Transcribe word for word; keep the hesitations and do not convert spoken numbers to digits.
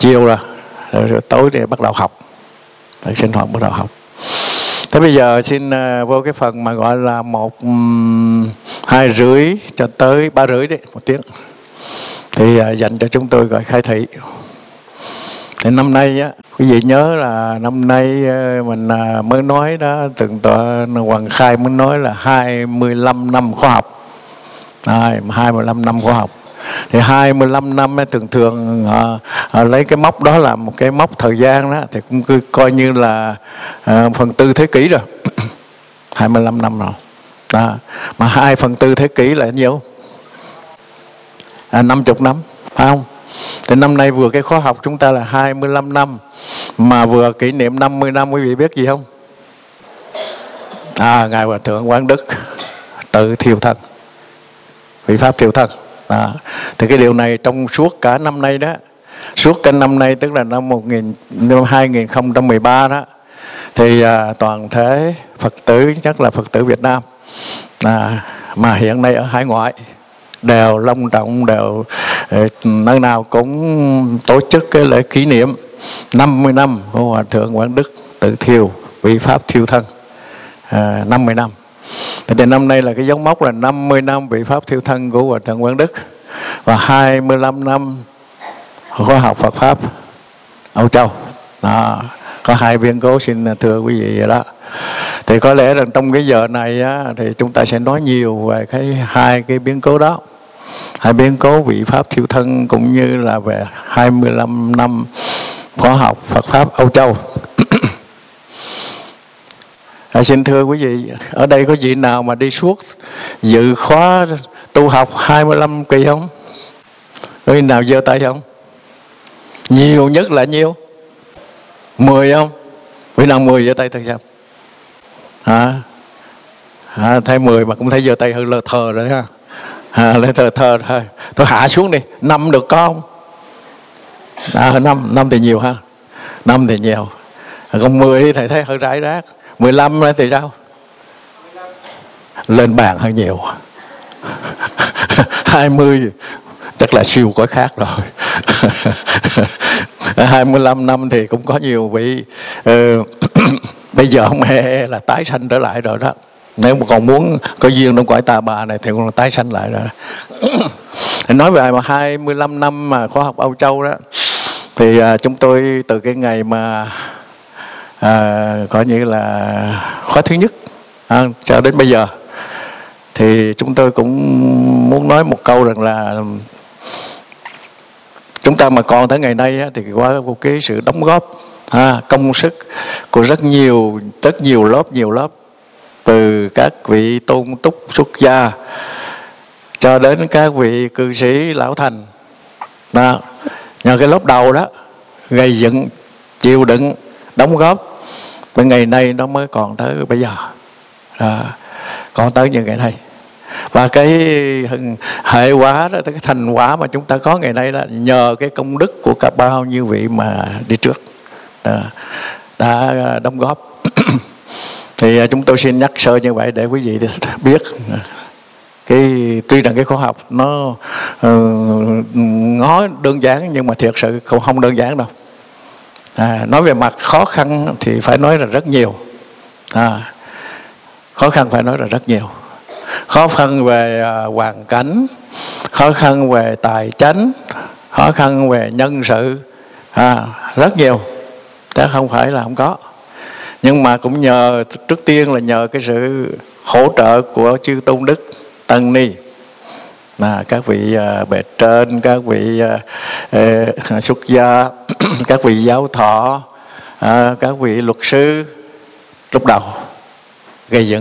chiều rồi, rồi, rồi tối thì bắt đầu học, rồi sinh hoạt bắt đầu học. Thế bây giờ xin uh, vô cái phần mà gọi là một um, hai rưỡi cho tới ba rưỡi đấy, một tiếng thì uh, dành cho chúng tôi gọi khai thị. Thì năm nay á, quý vị nhớ là năm nay uh, mình uh, mới nói đó, từng tọa Hoàng Khai mới nói là hai mươi lăm năm khoa học, à, hai mươi lăm năm khoa học. Thì hai mươi lăm năm ấy, thường thường họ, họ lấy cái mốc đó là một cái mốc thời gian đó, thì cũng cứ coi như là uh, phần tư thế kỷ rồi. hai mươi lăm năm rồi đó. Mà hai phần tư thế kỷ là nhiêu? À, năm mươi năm, phải không? Thì năm nay vừa cái khóa học chúng ta là hai mươi lăm năm, mà vừa kỷ niệm năm mươi năm, quý vị biết gì không? À, Ngài Hòa Thượng Quán Đức tự thiêu thân, vị Pháp thiêu thân. Đó. Thì cái điều này trong suốt cả năm nay đó, suốt cái năm nay tức là năm một nghìn, năm hai nghìn không trăm mười ba đó, thì à, toàn thể Phật tử, nhất là Phật tử Việt Nam à, mà hiện nay ở hải ngoại đều long trọng, đều nơi nào cũng tổ chức cái lễ kỷ niệm năm mươi năm của Hòa Thượng Quán Đức tự thiêu, vị Pháp thiêu thân, à, năm mươi năm. Thì năm nay là cái dấu mốc là năm mươi năm vị Pháp thiêu thân của Hòa Thượng Quán Đức và hai mươi lăm năm khoa học Phật Pháp Âu Châu. Đó. Có hai biến cố xin thưa quý vị vậy đó. Thì có lẽ rằng trong cái giờ này á, thì chúng ta sẽ nói nhiều về cái hai cái biến cố đó, hai biến cố vị Pháp thiêu thân cũng như là về hai mươi lăm năm khoa học Phật Pháp Âu Châu. À, xin thưa quý vị, ở đây có vị nào mà đi suốt dự khóa tu học hai mươi lăm kỳ không? Có vị nào giơ tay không? Nhiều nhất là nhiêu? mười không? Vị nào mười giơ tay thật sao? Hả? À, thấy mười mà cũng thấy giơ tay hơi lơ thờ rồi ha. À, lơ thờ thờ thôi. Tôi hạ xuống đi, năm được có không? À, năm, năm thì nhiều ha. Năm thì nhiều. Còn mười thì thầy thấy hơi rải rác. mười lăm thì sao? Lên bàn hơi nhiều. hai mươi chắc là siêu cõi khác rồi. hai mươi lăm năm thì cũng có nhiều vị uh, bây giờ ông e là tái sanh trở lại rồi đó. Nếu mà còn muốn có duyên trong cõi tà bà này thì cũng là tái sanh lại rồi. Nói về mà hai mươi lăm năm mà khoa học Âu Châu đó, thì uh, chúng tôi từ cái ngày mà À, coi như là khóa thứ nhất à, cho đến bây giờ thì chúng tôi cũng muốn nói một câu rằng là chúng ta mà còn tới ngày nay á, thì qua một cái sự đóng góp à, công sức của rất nhiều rất nhiều lớp nhiều lớp từ các vị tôn túc xuất gia cho đến các vị cư sĩ lão thành đó. Nhờ cái lớp đầu đó gây dựng, chịu đựng, đóng góp, bên ngày nay nó mới còn tới bây giờ à, còn tới như ngày nay. Và cái hệ quả đó, cái thành quả mà chúng ta có ngày nay đó nhờ cái công đức của cả bao nhiêu vị mà đi trước à, đã đóng góp. Thì chúng tôi xin nhắc sơ như vậy để quý vị biết cái tuy rằng cái khoa học nó uh, ngó đơn giản nhưng mà thiệt sự cũng không đơn giản đâu. À, nói về mặt khó khăn thì phải nói là rất nhiều à, khó khăn phải nói là rất nhiều. Khó khăn về uh, hoàn cảnh, khó khăn về tài chánh, khó khăn về nhân sự à, rất nhiều, chứ không phải là không có. Nhưng mà cũng nhờ, trước tiên là nhờ cái sự hỗ trợ của chư tôn đức tăng ni, mà các vị uh, bề trên, các vị uh, uh, xuất gia, các vị giáo thọ, uh, các vị luật sư lúc đầu gây dựng